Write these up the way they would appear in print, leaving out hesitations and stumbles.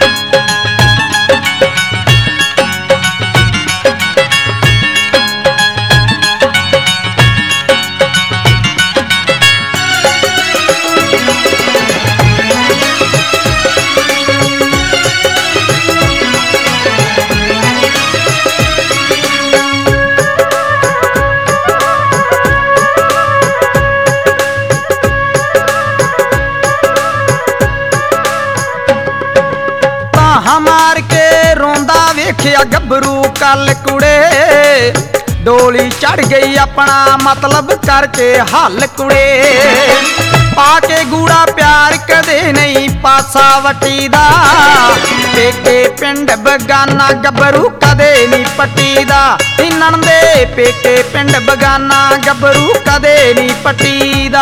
मार के रोंदा वेखिया गभरू कल कुड़े, डोली चढ़ गई अपना मतलब करके हल कुड़े। पाके गूड़ा प्यार कदे नहीं पासा वटीदा, पेके पिंड बगाना गभरू कदे नहीं पटीदा। नणंदे पेके पिंड बगाना गभरू कदे नहीं पटीदा।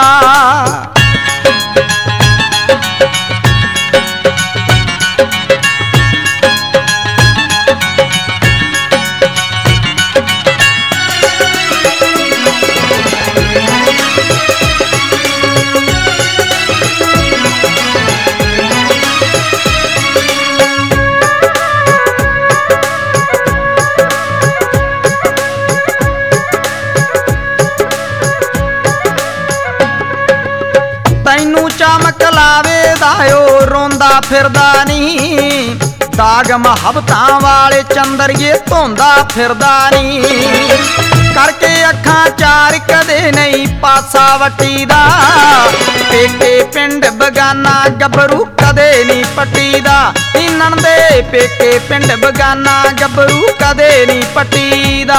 तैनू चमक लावे दायो रोंदा फिरदा नी, दाग मुहब्बतां वाले चंदरिए धोंदा फिरदा नी। करके अखां चार कदे नहीं पासा वटीदा, पेके पिंड बगाना गभरू कदे नहीं पटीदा। नणंदे पेके पिंड बगाना गभरू कदे नहीं पटीदा।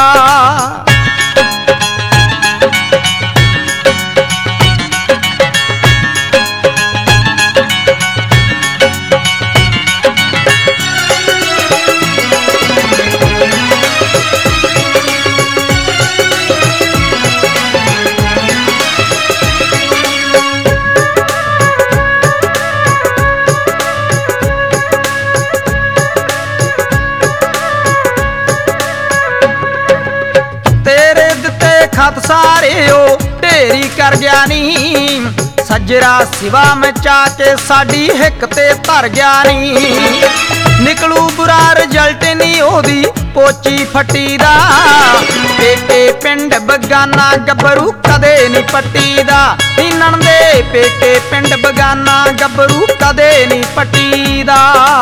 खत सारे ओ ढेरी कर गया नी, सजरा सिवा मचा के साडी हिक ते धर गया नी। निकलू बुरा रिजल्ट नी ओदी पोची फटीदा, पेके पिंड बगाना गभरू कदे नहीं पटीदा। नणंदे पेके पिंड बगाना गभरू कदे नहीं पटीदा।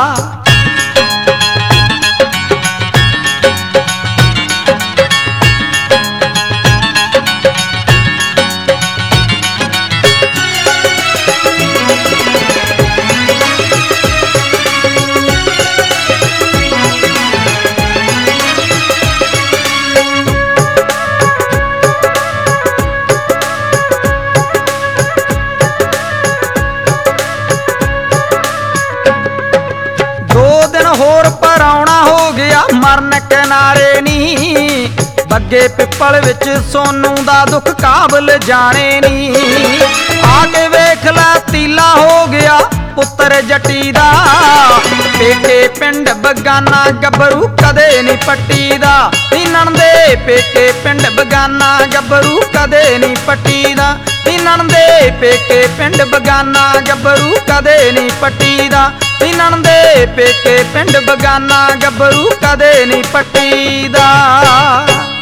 होर पराउणा हो गया मरन किनारे नी, बग्गे पिपल विच सोनू दा दुख काबल जाने नी। आके वेख ला तीला हो गया पुत्र जटी दा, पेके पिंड बगाना गभरू कदे नहीं पटीदा। नणंदे पेके पिंड बगाना गभरू कदे नहीं पटीदा। नणंदे पेके पिंड बगाना गभरू कदे नहीं पटीदा। नणंदे पेके पिंड बगाना गभरू कदे नहीं पटीदा।